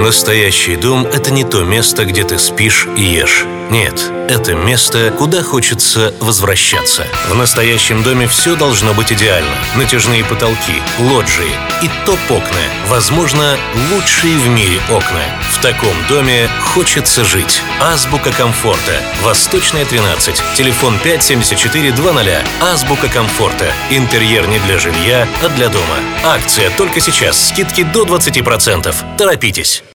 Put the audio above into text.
Настоящий дом – это не то место, где ты спишь и ешь. Нет, это место, куда хочется возвращаться. В настоящем доме все должно быть идеально. Натяжные потолки, лоджии и топ-окна. Возможно, лучшие в мире окна. В таком доме хочется жить. Азбука комфорта. Восточная, 13. Телефон 574-00. Азбука комфорта. Интерьер не для жилья, а для дома. Акция только сейчас. Скидки до 20%. Торопитесь.